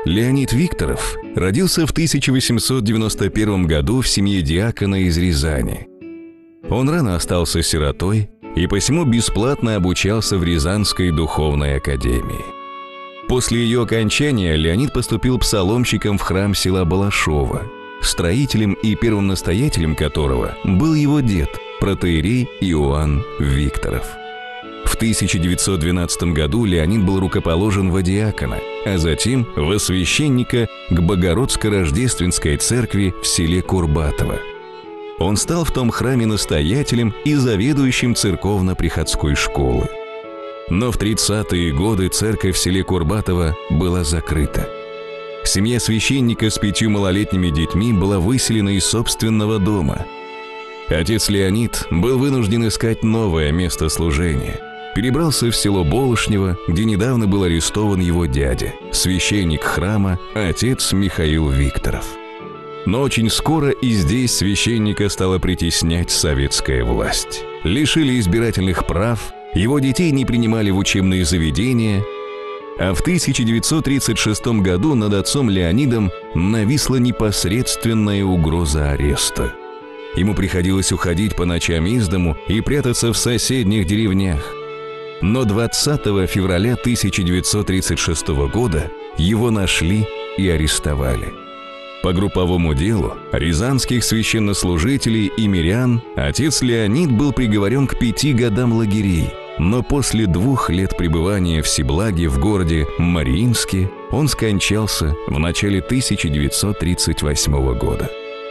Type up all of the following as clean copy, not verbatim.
Леонид Викторов родился в 1891 году в семье диакона из Рязани. Он рано остался сиротой и посему бесплатно обучался в Рязанской духовной академии. После ее окончания Леонид поступил псаломщиком в храм села Балашова, строителем и первым настоятелем которого был его дед, протоиерей Иоанн Викторов. В 1912 году Леонид был рукоположен во диакона, а затем во священника к Богородско-Рождественской церкви в селе Курбатово. Он стал в том храме настоятелем и заведующим церковно-приходской школы. Но в 30-е годы церковь в селе Курбатово была закрыта. Семья священника с 5 малолетними детьми была выселена из собственного дома. Отец Леонид был вынужден искать новое место служения. Перебрался в село Болошнево, где недавно был арестован его дядя, священник храма, отец Михаил Викторов. Но очень скоро и здесь священника стала притеснять советская власть. Лишили избирательных прав, его детей не принимали в учебные заведения, а в 1936 году над отцом Леонидом нависла непосредственная угроза ареста. Ему приходилось уходить по ночам из дому и прятаться в соседних деревнях. Но 20 февраля 1936 года его нашли и арестовали. По групповому делу рязанских священнослужителей и мирян отец Леонид был приговорен к 5 годам лагерей, но после 2 лет пребывания в Сиблаге в городе Мариинске он скончался в начале 1938 года.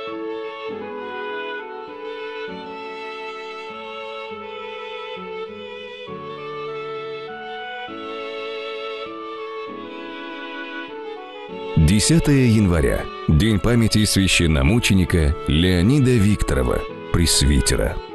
«10 января. День памяти священномученика Леонида Викторова, пресвитера».